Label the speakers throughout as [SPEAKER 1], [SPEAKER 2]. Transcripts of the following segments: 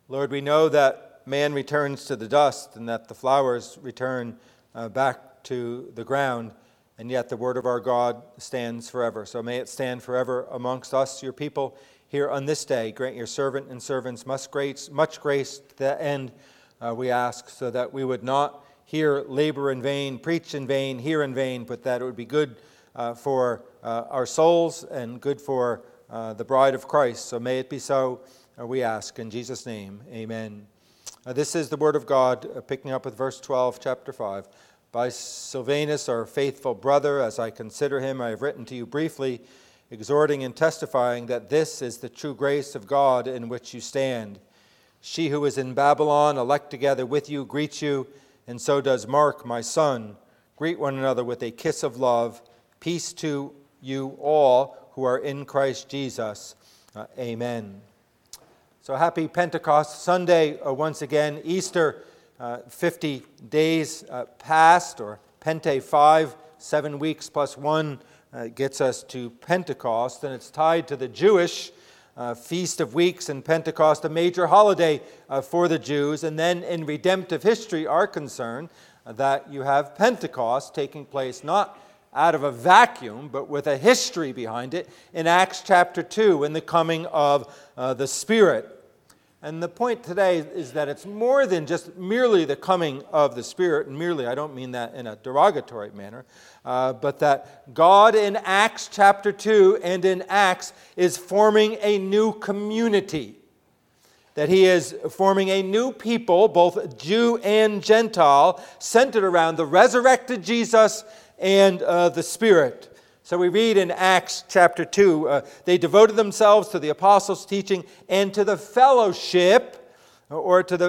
[SPEAKER 1] Lord, we know that man returns to the dust and that the flowers return back to the ground, and yet the word of our God stands forever. So may it stand forever amongst us, your people, here on this day. Grant your servant and servants much grace to that end, we ask, so that we would not here labor in vain, preach in vain, hear in vain, but that it would be good for our souls and good for the bride of Christ. So may it be so, we ask. In Jesus' name, amen. This is the word of God, picking up with verse 12, chapter 5. By Silvanus, our faithful brother, as I consider him, I have written to you briefly, exhorting and testifying that this is the true grace of God in which you stand. She who is in Babylon, elect together with you, greets you, and so does Mark, my son. Greet one another with a kiss of love. Peace to you all who are in Christ Jesus. Amen. So happy Pentecost Sunday once again. Easter, 50 days past, or Pente 5, 7 weeks plus 1 gets us to Pentecost, and it's tied to the Jewish Feast of Weeks and Pentecost, a major holiday for the Jews. And then in redemptive history, our concern that you have Pentecost taking place not out of a vacuum, but with a history behind it in Acts chapter 2, in the coming of the Spirit. And the point today is that it's more than just merely the coming of the Spirit, and merely, I don't mean that in a derogatory manner, but that God in Acts chapter 2 and in Acts is forming a new community. That he is forming a new people, both Jew and Gentile, centered around the resurrected Jesus and the Spirit. So we read in Acts chapter 2, they devoted themselves to the apostles' teaching and to the fellowship, to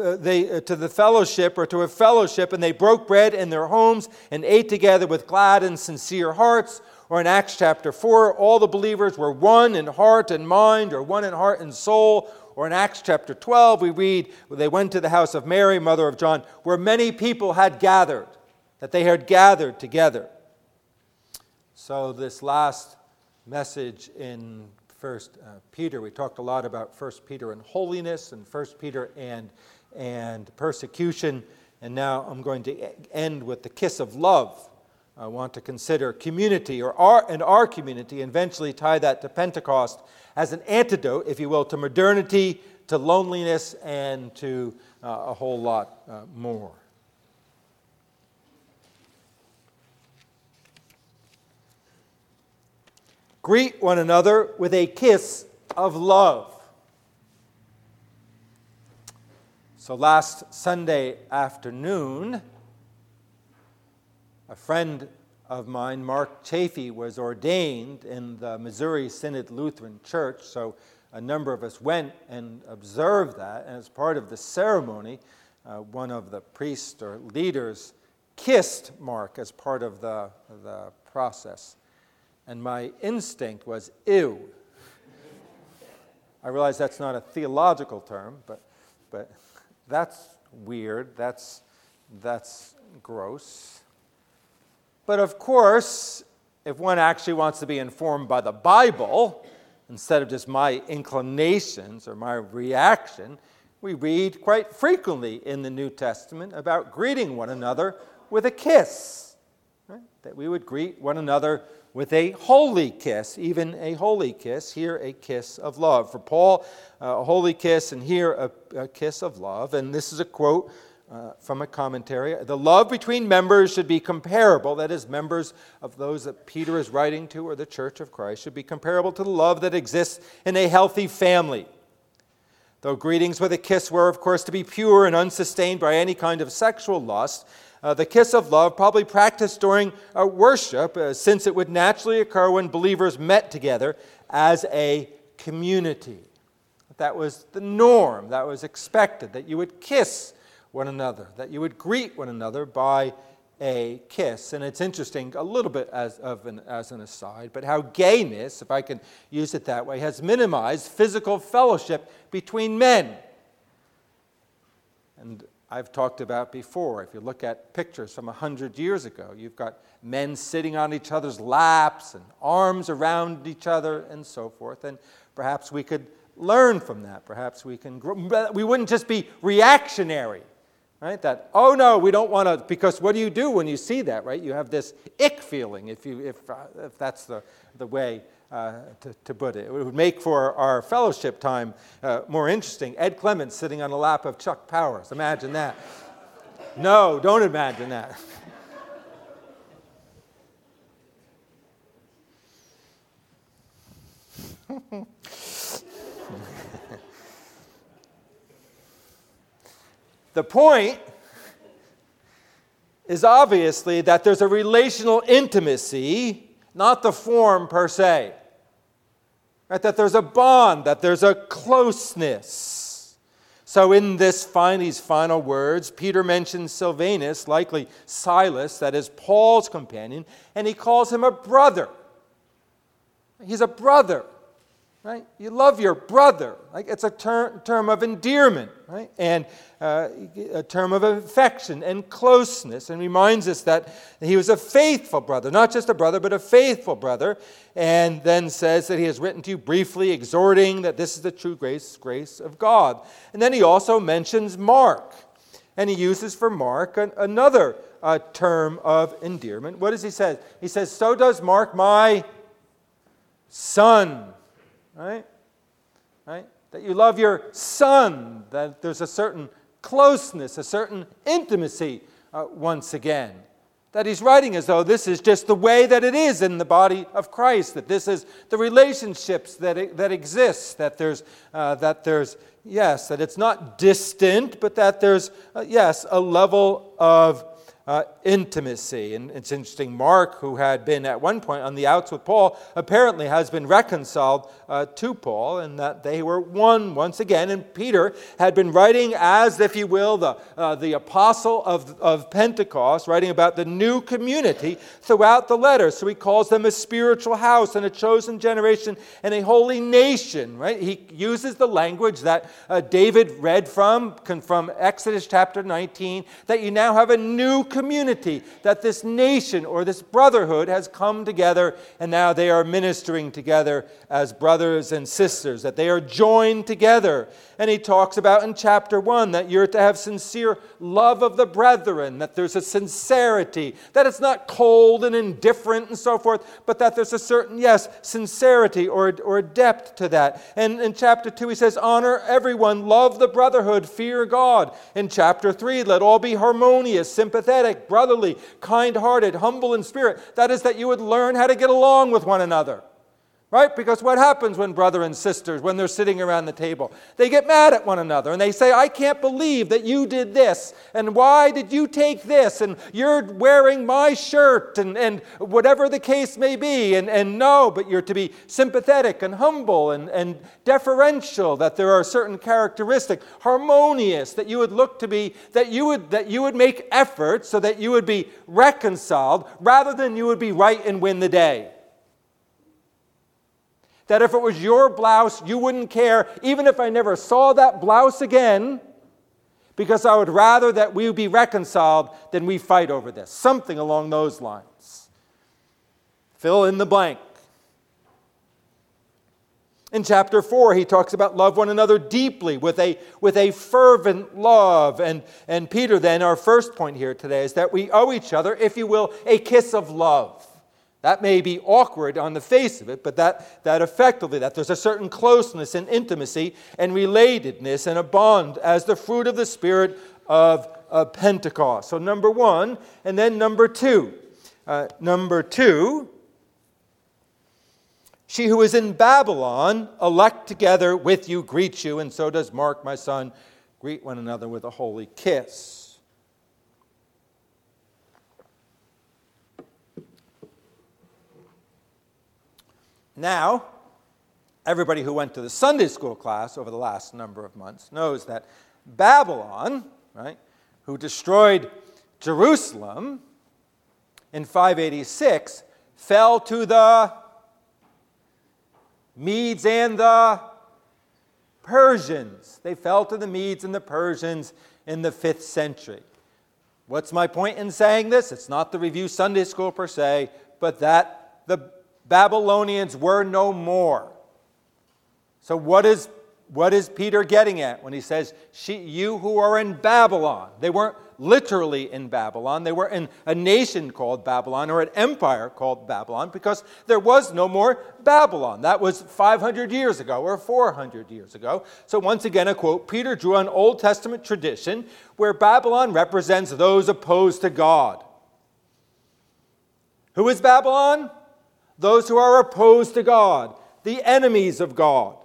[SPEAKER 1] a fellowship, and they broke bread in their homes and ate together with glad and sincere hearts. Or in Acts chapter 4, all the believers were one in heart and mind, or one in heart and soul. Or in Acts chapter 12, we read, they went to the house of Mary, mother of John, where many people had gathered, that they had gathered together. So this last message in 1 Peter, we talked a lot about 1 Peter and holiness, and 1 Peter and persecution, and now I'm going to end with the kiss of love. I want to consider community, or our community, and eventually tie that to Pentecost as an antidote, if you will, to modernity, to loneliness, and to a whole lot more. Greet one another with a kiss of love. So last Sunday afternoon, a friend of mine, Mark Chafee, was ordained in the Missouri Synod Lutheran Church. So a number of us went and observed that. And as part of the ceremony, one of the priests or leaders kissed Mark as part of the process. And my instinct was, ew. I realize that's not a theological term, but that's weird. That's gross. But of course, if one actually wants to be informed by the Bible, instead of just my inclinations or my reaction, we read quite frequently in the New Testament about greeting one another with a kiss. Right? That we would greet one another with a holy kiss, even a holy kiss. Here, a kiss of love. For Paul, a holy kiss, and here, a kiss of love. And this is a quote from a commentary. The love between members should be comparable, that is, members of those that Peter is writing to, or the Church of Christ, should be comparable to the love that exists in a healthy family. Though greetings with a kiss were, of course, to be pure and unsustained by any kind of sexual lust, the kiss of love probably practiced during worship, since it would naturally occur when believers met together as a community. That was the norm, that was expected, that you would kiss one another, that you would greet one another by a kiss. And it's interesting, a little bit as an aside, but how gayness, if I can use it that way, has minimized physical fellowship between men. And I've talked about before, if you look at pictures from 100 years ago, you've got men sitting on each other's laps and arms around each other and so forth. And perhaps we could learn from that. Perhaps we can grow. We wouldn't just be reactionary, right? That, oh no, we don't want to, because what do you do when you see that, right? You have this ick feeling, if that's the way to put it. It would make for our fellowship time more interesting. Ed Clements sitting on the lap of Chuck Powers. Imagine that. No, don't imagine that. The point is obviously that there's a relational intimacy, not the form per se. Right? That there's a bond, that there's a closeness. So in these final words, Peter mentions Silvanus, likely Silas, that is Paul's companion, and he calls him a brother. He's a brother. Right? You love your brother. Like it's a term of endearment, right? And a term of affection and closeness, and reminds us that he was a faithful brother, not just a brother, but a faithful brother. And then says that he has written to you briefly, exhorting that this is the true grace of God. And then he also mentions Mark, and he uses for Mark another term of endearment. What does he say? He says, "So does Mark, my son." Right? That you love your son, that there's a certain closeness, a certain intimacy once again. That he's writing as though this is just the way that it is in the body of Christ, that this is the relationships that exist, that it's not distant, but that there's, a level of intimacy. And it's interesting, Mark, who had been at one point on the outs with Paul, apparently has been reconciled to Paul, and that they were one once again. And Peter had been writing as, if you will, the apostle of Pentecost, writing about the new community throughout the letter. So he calls them a spiritual house and a chosen generation and a holy nation. Right? He uses the language that David read from Exodus chapter 19, that you now have a new community, that this nation or this brotherhood has come together, and now they are ministering together as brothers and sisters, that they are joined together. And he talks about in chapter 1 that you're to have sincere love of the brethren, that there's a sincerity, that it's not cold and indifferent and so forth, but that there's a certain, sincerity or depth to that. And in chapter 2 he says, honor everyone, love the brotherhood, fear God. In chapter 3, let all be harmonious, sympathetic, brotherly, kind-hearted, humble in spirit. That is, that you would learn how to get along with one another. Right? Because what happens when brother and sisters, when they're sitting around the table? They get mad at one another and they say, I can't believe that you did this, and why did you take this, and you're wearing my shirt, and whatever the case may be. And no, but you're to be sympathetic and humble and deferential, that there are certain characteristics, harmonious, that you would look to be, that you would make efforts so that you would be reconciled rather than you would be right and win the day. That if it was your blouse, you wouldn't care, even if I never saw that blouse again, because I would rather that we be reconciled than we fight over this. Something along those lines. Fill in the blank. In chapter 4, he talks about love one another deeply with a fervent love. And Peter then, our first point here today, is that we owe each other, if you will, a kiss of love. That may be awkward on the face of it, but that effectively, that there's a certain closeness and intimacy and relatedness and a bond as the fruit of the Spirit of Pentecost. So number one, and then number two. Number two, she who is in Babylon, elect together with you, greets you, and so does Mark, my son. Greet one another with a holy kiss. Now, everybody who went to the Sunday school class over the last number of months knows that Babylon, right, who destroyed Jerusalem in 586, fell to the Medes and the Persians. They fell to the Medes and the Persians in the 5th century. What's my point in saying this? It's not the Review Sunday School per se, but that the Babylonians were no more. So what is what is Peter getting at when he says, you who are in Babylon? They weren't literally in Babylon. They were in a nation called Babylon, or an empire called Babylon, because there was no more Babylon. That was 500 years ago or 400 years ago. So once again, a quote, Peter drew on Old Testament tradition where Babylon represents those opposed to God. Who is Babylon? Those who are opposed to God, the enemies of God.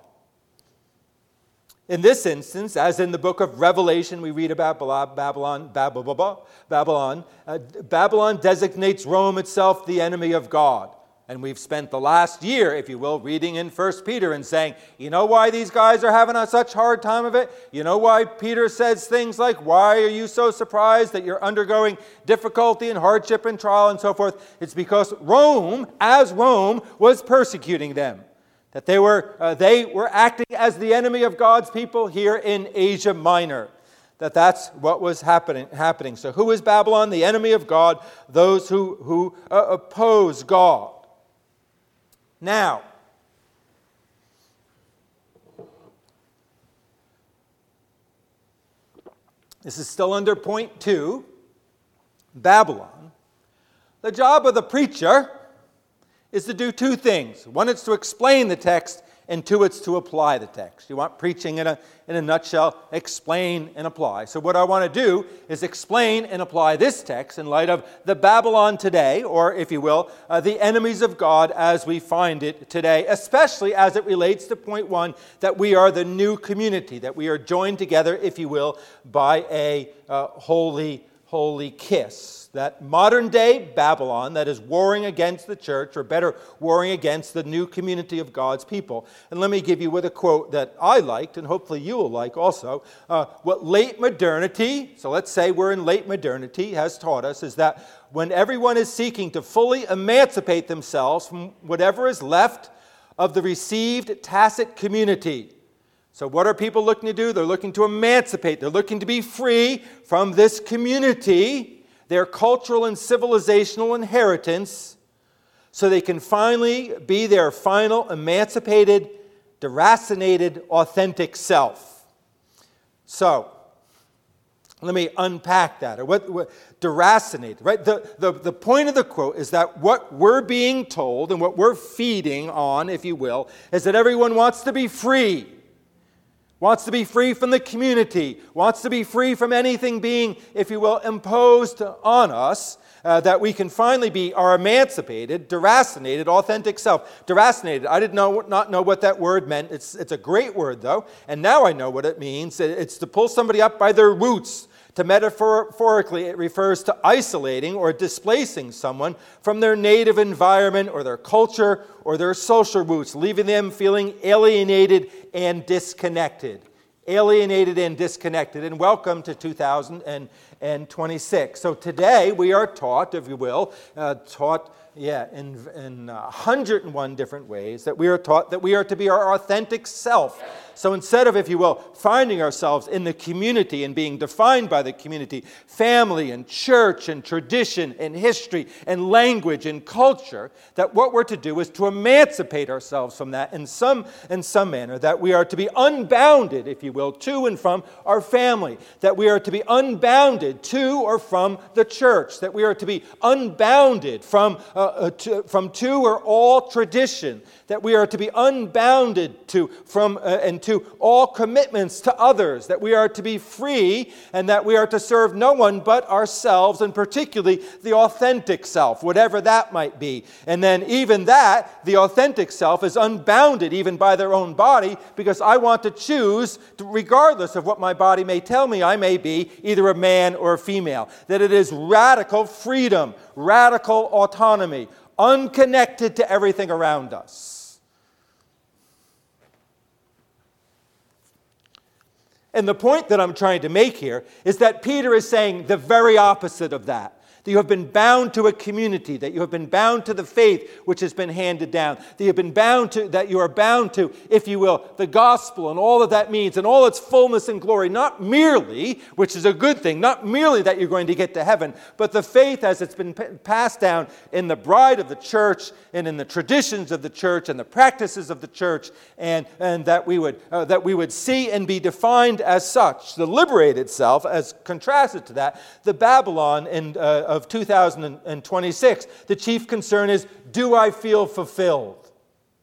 [SPEAKER 1] In this instance, as in the book of Revelation, we read about Babylon designates Rome itself the enemy of God. And we've spent the last year, if you will, reading in 1 Peter and saying, you know why these guys are having such hard time of it? You know why Peter says things like, why are you so surprised that you're undergoing difficulty and hardship and trial and so forth? It's because Rome, was persecuting them. That they were acting as the enemy of God's people here in Asia Minor. That's what was happening. So who is Babylon? The enemy of God, those who oppose God. Now, this is still under point 2, Babylon. The job of the preacher is to do two things. One, it's to explain the text, and two, it's to apply the text. You want preaching in a nutshell, explain and apply. So what I want to do is explain and apply this text in light of the Babylon today, or if you will, the enemies of God as we find it today, especially as it relates to point 1, that we are the new community, that we are joined together, if you will, by a holy kiss. That modern day Babylon that is warring against the church, or better, warring against the new community of God's people. And let me give you with a quote that I liked, and hopefully you will like also, what late modernity, so let's say we're in late modernity, has taught us is that when everyone is seeking to fully emancipate themselves from whatever is left of the received tacit community. So what are people looking to do? They're looking to emancipate. They're looking to be free from this community, their cultural and civilizational inheritance, so they can finally be their final emancipated, deracinated, authentic self. So, let me unpack that. Or what deracinated, right? The point of the quote is that what we're being told and what we're feeding on, if you will, is that everyone wants to be free. Wants to be free from the community, wants to be free from anything being, if you will, imposed on us, that we can finally be our emancipated, deracinated, authentic self. Deracinated, I did not know what that word meant. It's a great word, though, and now I know what it means. It's to pull somebody up by their roots. To metaphorically, it refers to isolating or displacing someone from their native environment or their culture or their social roots, leaving them feeling alienated and disconnected. Alienated and disconnected. And welcome to 2026. So today we are taught, if you will, in 101 different ways, that we are taught that we are to be our authentic self. So instead of, if you will, finding ourselves in the community and being defined by the community, family and church and tradition and history and language and culture, that what we're to do is to emancipate ourselves from that in some manner, that we are to be unbounded, if you will, to and from our family, that we are to be unbounded to or from the church, that we are to be unbounded from to or all tradition, that we are to be unbounded to from and to all commitments to others, that we are to be free and that we are to serve no one but ourselves, and particularly the authentic self, whatever that might be. And then even that, the authentic self is unbounded even by their own body, because I want to choose, regardless of what my body may tell me I may be, either a man or a female, that it is radical freedom, radical autonomy, unconnected to everything around us. And the point that I'm trying to make here is that Peter is saying the very opposite of that. That you have been bound to a community, that you have been bound to the faith which has been handed down, that you are bound to, if you will, the gospel and all that that means and all its fullness and glory, not merely, which is a good thing, not merely that you're going to get to heaven, but the faith as it's been passed down in the bride of the church and in the traditions of the church and the practices of the church, and that we would see and be defined as such. The liberated self, as contrasted to that, the Babylon of 2026, the chief concern is, do I feel fulfilled?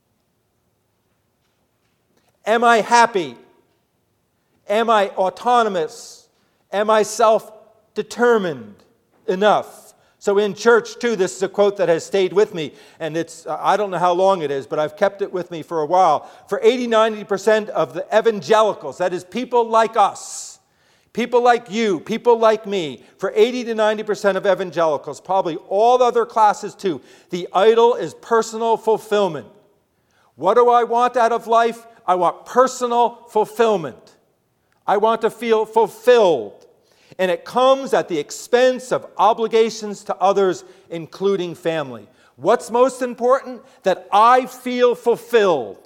[SPEAKER 1] Am I happy? Am I autonomous? Am I self-determined enough? So in church, too, this is a quote that has stayed with me, and I don't know how long it is, but I've kept it with me for a while. For 80-90% of the evangelicals, that is people like us, people like you, people like me, for 80 to 90% of evangelicals, probably all other classes too, the idol is personal fulfillment. What do I want out of life? I want personal fulfillment. I want to feel fulfilled. And it comes at the expense of obligations to others, including family. What's most important? That I feel fulfilled.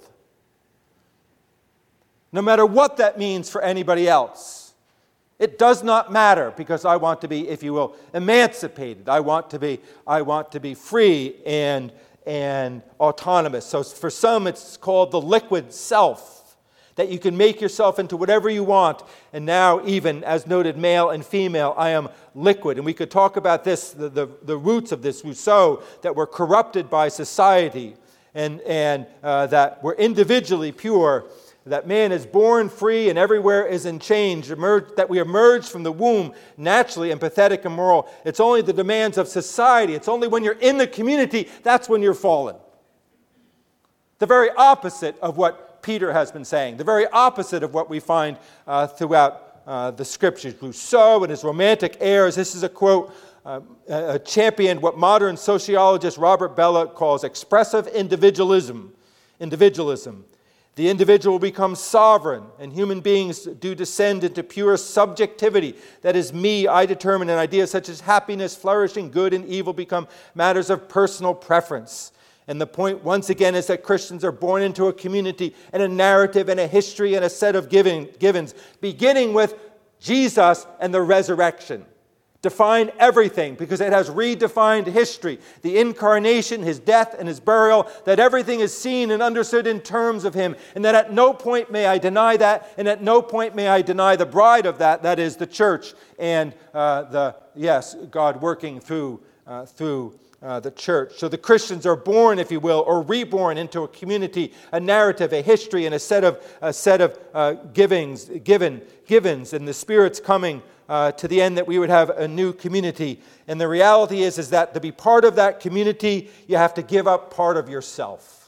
[SPEAKER 1] No matter what that means for anybody else. It does not matter, because I want to be, if you will, emancipated. I want to be free and autonomous. So for some, it's called the liquid self, that you can make yourself into whatever you want. And now, even as noted, male and female, I am liquid. And we could talk about this, the roots of this, Rousseau, that we're corrupted by society and that we're individually pure. That man is born free and everywhere is in change, that we emerge from the womb naturally empathetic and moral. It's only the demands of society. It's only when you're in the community, that's when you're fallen. The very opposite of what Peter has been saying. The very opposite of what we find throughout the Scriptures. Rousseau and his romantic airs, this is a quote, championed what modern sociologist Robert Bellah calls expressive individualism. The individual becomes sovereign, and human beings do descend into pure subjectivity. That is, me, I determine, and ideas such as happiness, flourishing, good, and evil become matters of personal preference. And the point, once again, is that Christians are born into a community and a narrative and a history and a set of givens, beginning with Jesus and the resurrection. Define everything, because it has redefined history. The incarnation, his death, and his burial, that everything is seen and understood in terms of him, and that at no point may I deny that, and at no point may I deny the bride of that is the church, and God working through the church. So the Christians are born, if you will, or reborn into a community, a narrative, a history, and a set of givens, and the Spirit's coming to the end that we would have a new community. And the reality is that to be part of that community, you have to give up part of yourself.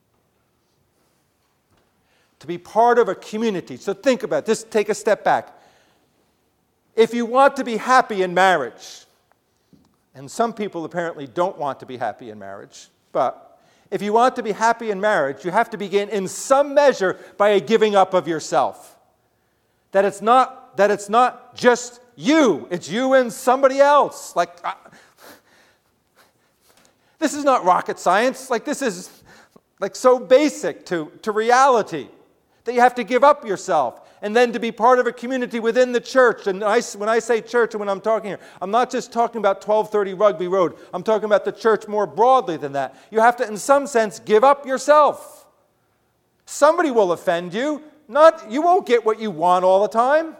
[SPEAKER 1] To be part of a community. So think about it. Just take a step back. If you want to be happy in marriage, and some people apparently don't want to be happy in marriage, but if you want to be happy in marriage, you have to begin in some measure by a giving up of yourself. That it's not just you, it's you and somebody else. This is not rocket science. This is so basic to reality that you have to give up yourself. And then to be part of a community within the church. And when I say church and when I'm talking here, I'm not just talking about 1230 Rugby Road. I'm talking about the church more broadly than that. You have to, in some sense, give up yourself. Somebody will offend you. You won't get what you want all the time.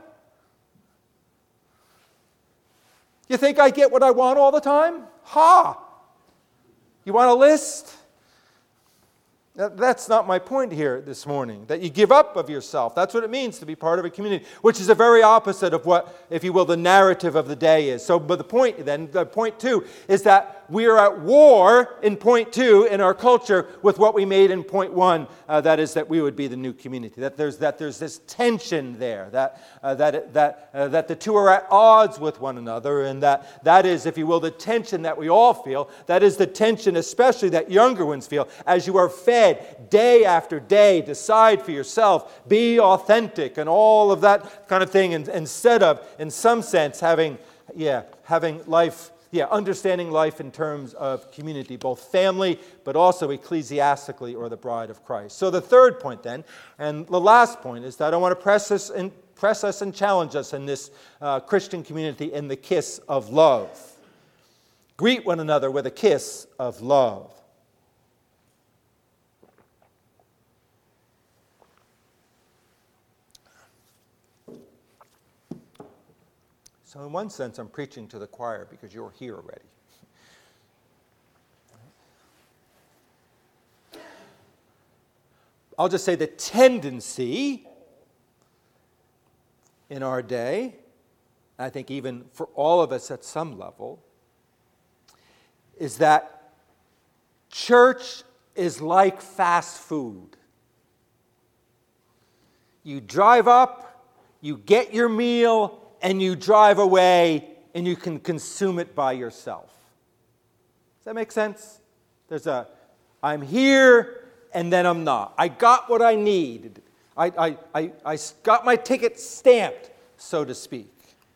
[SPEAKER 1] You think I get what I want all the time? Ha! You want a list? That's not my point here this morning, that you give up of yourself. That's what it means to be part of a community, which is the very opposite of what, if you will, the narrative of the day is. But the point two, is that we are at war in point two in our culture with what we made in point one, that is that we would be the new community. That there's this tension there, that the two are at odds with one another, and that is, if you will, the tension that we all feel. That is the tension, especially that younger ones feel, as you are fed day after day. Decide for yourself, be authentic, and all of that kind of thing, instead of, in some sense, having life understanding life in terms of community, both family, but also ecclesiastically, or the bride of Christ. So the third point then, and the last point, is that I want to press us and challenge us in this Christian community in the kiss of love. Greet one another with a kiss of love. So in one sense, I'm preaching to the choir because you're here already. I'll just say the tendency in our day, I think even for all of us at some level, is that church is like fast food. You drive up, you get your meal, and you drive away, and you can consume it by yourself. Does that make sense? I'm here, and then I'm not. I got what I need. I got my ticket stamped, so to speak.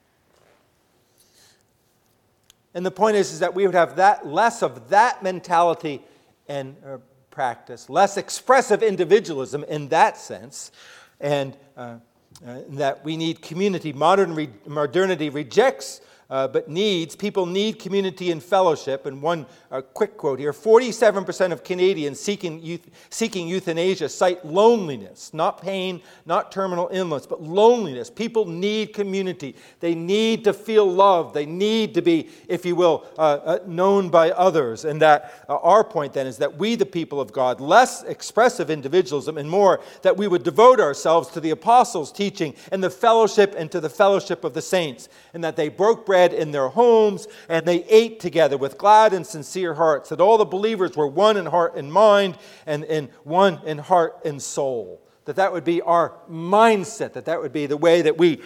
[SPEAKER 1] And the point is that we would have less of that mentality and practice, less expressive individualism in that sense, and that we need community. Modernity rejects but needs. People need community and fellowship. And one quick quote here, 47% of Canadians seeking euthanasia cite loneliness, not pain, not terminal illness, but loneliness. People need community. They need to feel loved. They need to be, if you will, known by others. And that our point then is that we, the people of God, less expressive individualism and more that we would devote ourselves to the apostles' teaching and the fellowship and to the fellowship of the saints, and that they broke bread in their homes, and they ate together with glad and sincere hearts, that all the believers were one in heart and mind, and one in heart and soul. That would be our mindset, that would be the way that we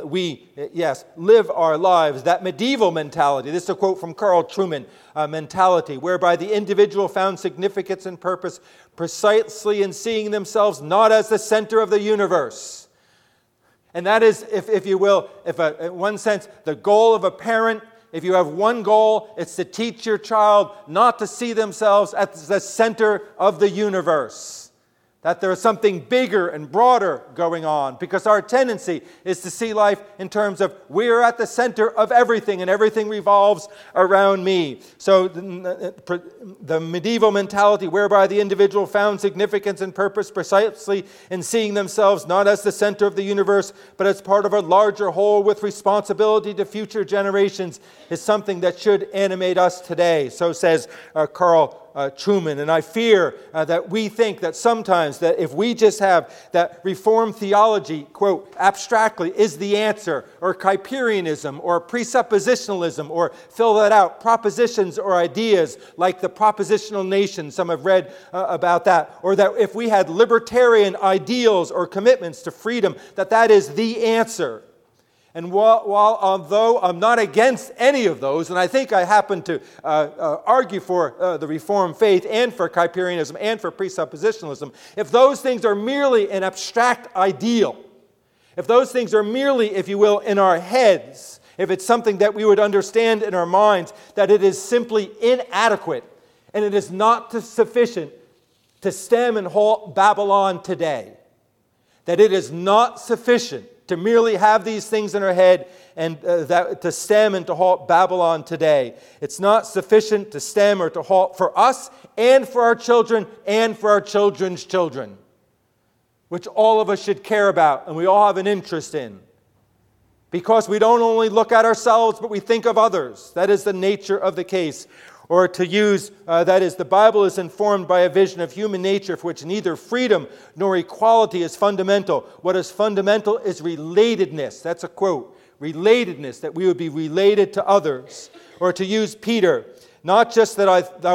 [SPEAKER 1] live our lives. That medieval mentality, this is a quote from Carl Trueman, mentality, whereby the individual found significance and purpose precisely in seeing themselves not as the center of the universe. And that is, if you will, in one sense, the goal of a parent. If you have one goal, it's to teach your child not to see themselves as the center of the universe. That there is something bigger and broader going on, because our tendency is to see life in terms of we're at the center of everything and everything revolves around me. So the medieval mentality whereby the individual found significance and purpose precisely in seeing themselves not as the center of the universe, but as part of a larger whole with responsibility to future generations is something that should animate us today. So says Carl Trueman. And I fear that we think that sometimes that if we just have that Reformed theology, quote, abstractly is the answer, or Kuyperianism, or presuppositionalism, or fill that out, propositions or ideas like the propositional nation, some have read about that, or that if we had libertarian ideals or commitments to freedom, that is the answer. And although I'm not against any of those, and I think I happen to argue for the Reformed faith and for Kuyperianism and for presuppositionalism, if those things are merely an abstract ideal, if those things are merely, if you will, in our heads, if it's something that we would understand in our minds, that it is simply inadequate and it is not sufficient to stem and halt Babylon today. That it is not sufficient to merely have these things in our head and to stem and to halt Babylon today. It's not sufficient to stem or to halt for us and for our children and for our children's children, which all of us should care about and we all have an interest in. Because we don't only look at ourselves, but we think of others. That is the nature of the case. Or to use, that is, the Bible is informed by a vision of human nature for which neither freedom nor equality is fundamental. What is fundamental is relatedness. That's a quote. Relatedness, that we would be related to others. Or to use Peter, not just that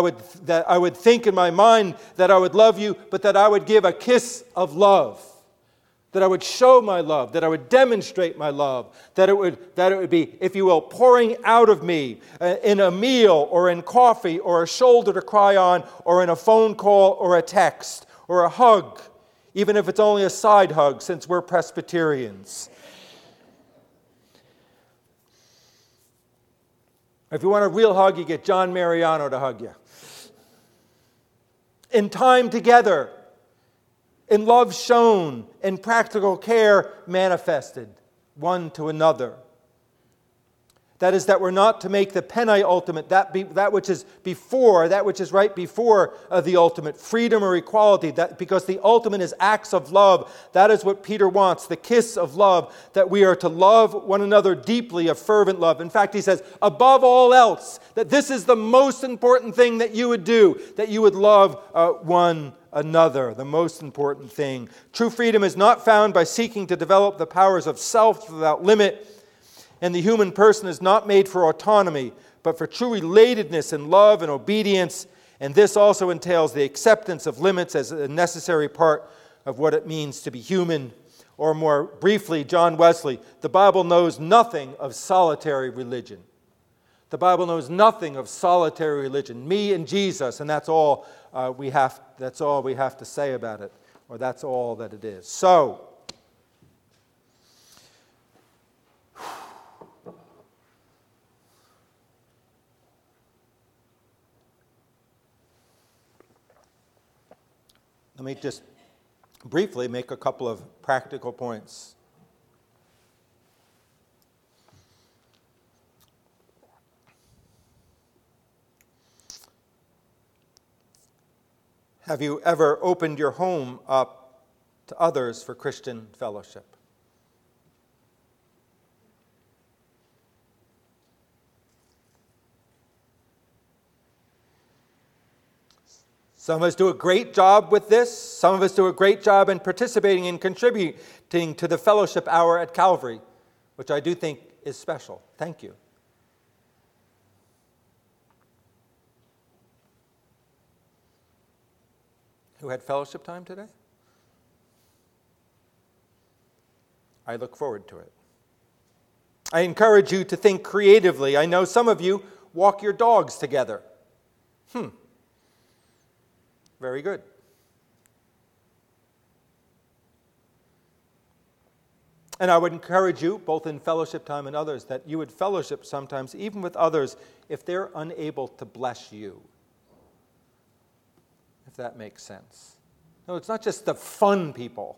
[SPEAKER 1] I would think in my mind that I would love you, but that I would give a kiss of love. That I would show my love, that I would demonstrate my love, that it would be, if you will, pouring out of me in a meal or in coffee or a shoulder to cry on or in a phone call or a text or a hug, even if it's only a side hug since we're Presbyterians. If you want a real hug, you get John Mariano to hug you. In time together, in love shown, in practical care manifested one to another. That is, that we're not to make the penultimate, that which is before, that which is right before the ultimate, freedom or equality, that because the ultimate is acts of love. That is what Peter wants, the kiss of love, that we are to love one another deeply, a fervent love. In fact, he says, above all else, that this is the most important thing that you would do, that you would love one another, the most important thing. True freedom is not found by seeking to develop the powers of self without limit. And the human person is not made for autonomy, but for true relatedness and love and obedience. And this also entails the acceptance of limits as a necessary part of what it means to be human. Or more briefly, John Wesley, the Bible knows nothing of solitary religion. The Bible knows nothing of solitary religion. Me and Jesus, and that's all we have to say about it, or that's all that it is. So, let me just briefly make a couple of practical points. Have you ever opened your home up to others for Christian fellowship? Some of us do a great job with this. Some of us do a great job in participating and contributing to the fellowship hour at Calvary, which I do think is special. Thank you. Who had fellowship time today? I look forward to it. I encourage you to think creatively. I know some of you walk your dogs together. Very good. And I would encourage you, both in fellowship time and others, that you would fellowship sometimes, even with others, if they're unable to bless you. If that makes sense. No, it's not just the fun people.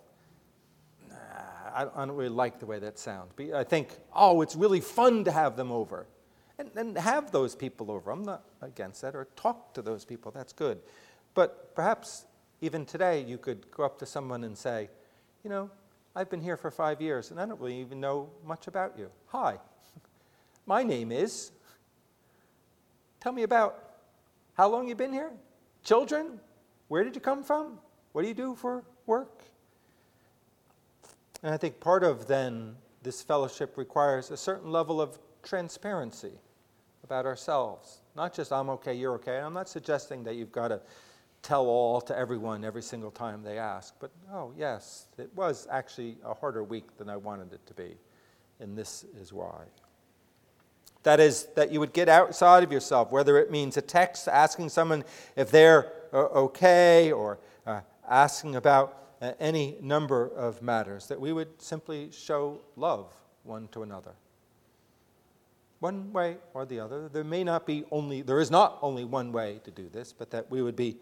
[SPEAKER 1] I don't really like the way that sounds. I think, it's really fun to have them over. And have those people over. I'm not against that. Or talk to those people. That's good. But perhaps even today you could go up to someone and say, I've been here for 5 years and I don't really even know much about you. Hi, my name is. Tell me about how long you've been here? Children? Where did you come from? What do you do for work? And I think part of then this fellowship requires a certain level of transparency about ourselves. Not just I'm okay, you're okay. And I'm not suggesting that you've got to tell all to everyone every single time they ask. But, yes, it was actually a harder week than I wanted it to be. And this is why. That is, that you would get outside of yourself, whether it means a text asking someone if they're okay, or asking about any number of matters, that we would simply show love one to another. One way or the other. There is not only one way to do this, but that we would be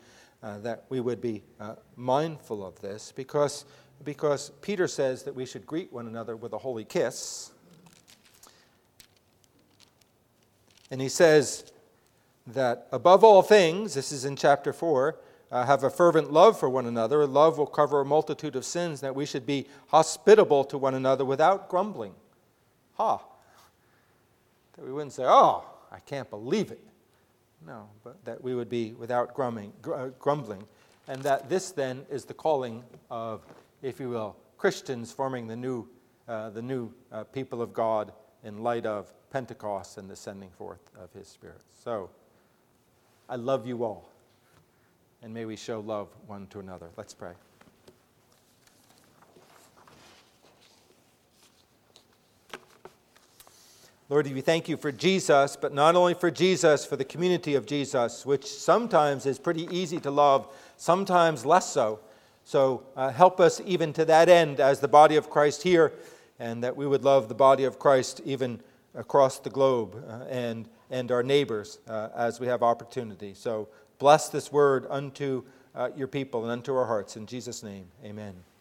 [SPEAKER 1] mindful of this, because Peter says that we should greet one another with a holy kiss. And he says that above all things, this is in chapter 4, have a fervent love for one another. Love will cover a multitude of sins, that we should be hospitable to one another without grumbling. That we wouldn't say, I can't believe it. No, but that we would be without grumbling. And that this then is the calling of, if you will, Christians forming the new people of God in light of Pentecost and the sending forth of His Spirit. So, I love you all. And may we show love one to another. Let's pray. Lord, we thank you for Jesus, but not only for Jesus, for the community of Jesus, which sometimes is pretty easy to love, sometimes less so. So help us even to that end as the body of Christ here, and that we would love the body of Christ even across the globe and and our neighbors as we have opportunity. So bless this word unto your people and unto our hearts. In Jesus' name, amen.